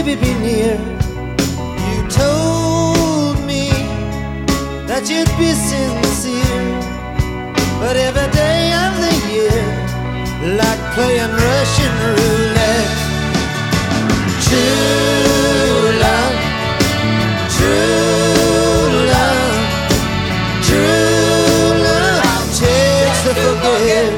baby, be near. You told me that you'd be sincere, but every day of the year, like playing Russian roulette. True love, true love, true love takes to forget.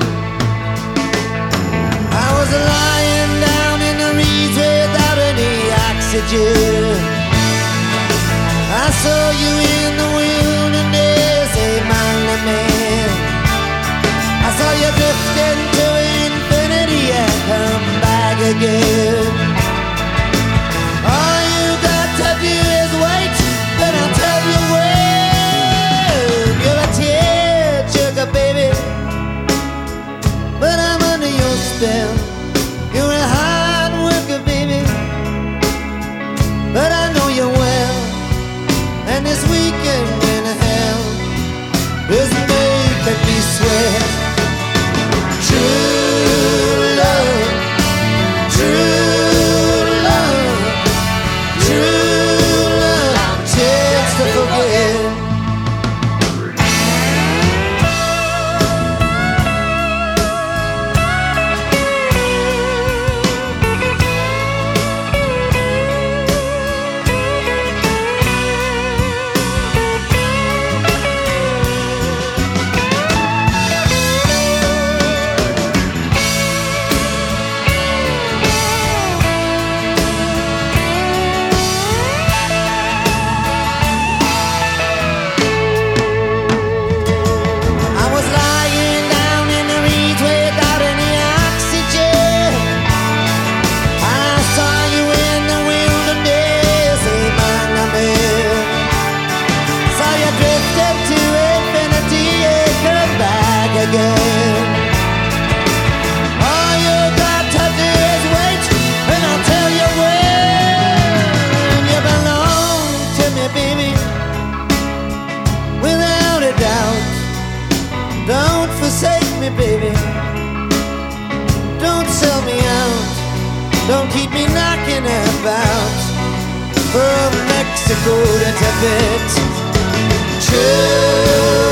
I was lying down in the reeds without any oxygen. I saw you in the wilderness, a manly man. I saw you drifting to infinity and come back again. All you got to do is wait, then I'll tell you when. You're a tearjerker, baby, but I'm under your spell. You're a hard worker, baby, but I know you well. And this weekend in hell is making me sweat. True love, true love, true love takes to forget. Don't forsake me, baby. Don't sell me out. Don't keep me knocking about from Mexico to Tibet. True